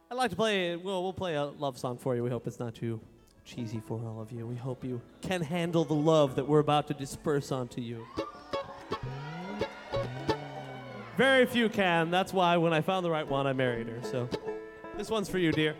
I'd like to play, well, we'll play a love song for you. We hope it's not too cheesy for all of you. We hope you can handle the love that we're about to disperse onto you. Very few can. That's why when I found the right one, I married her. So this one's for you, dear.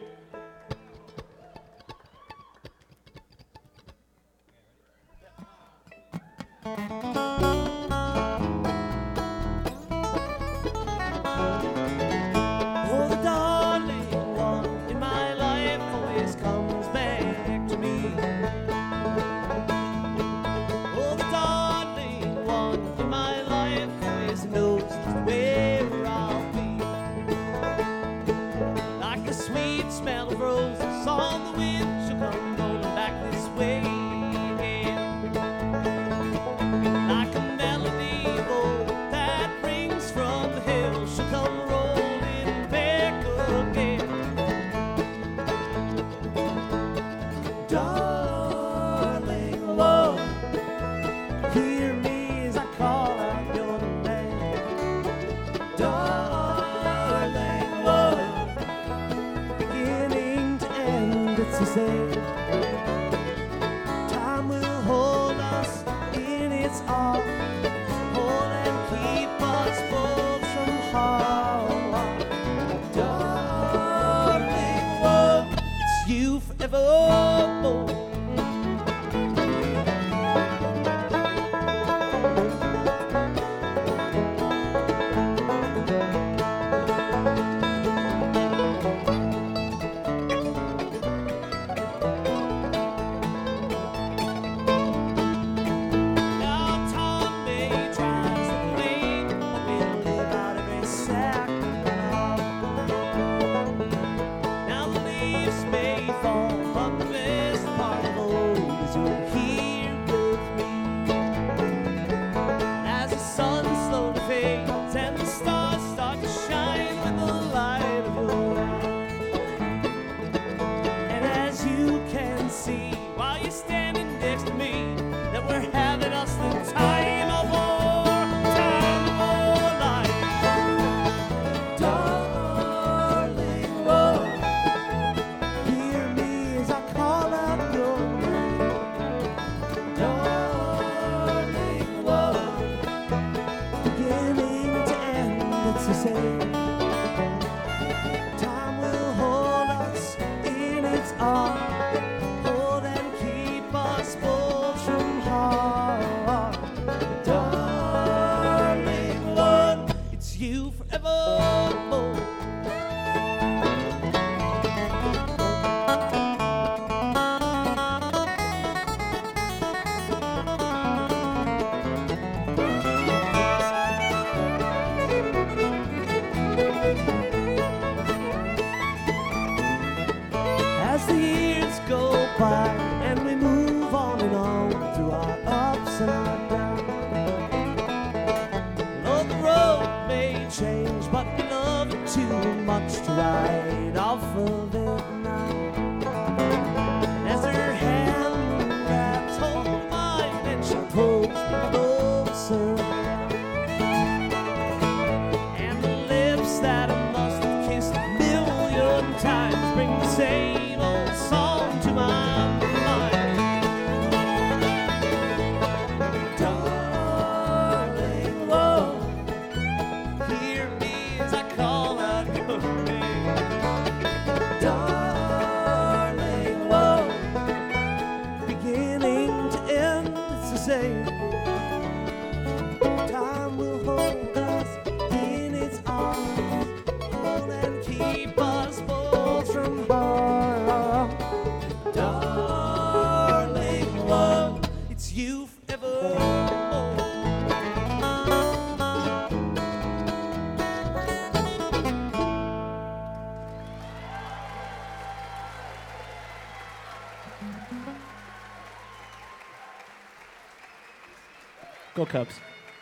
Go Cubs.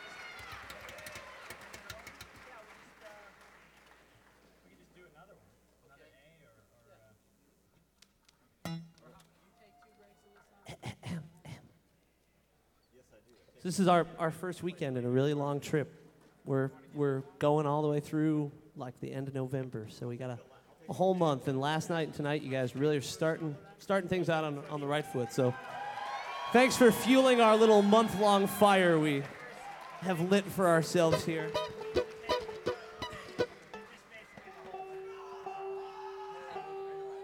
This is our first weekend in a really long trip. We're going all the way through like the end of November, so we gotta a whole month, and last night and tonight, you guys really are starting things out on the right foot. So thanks for fueling our little month-long fire we have lit for ourselves here.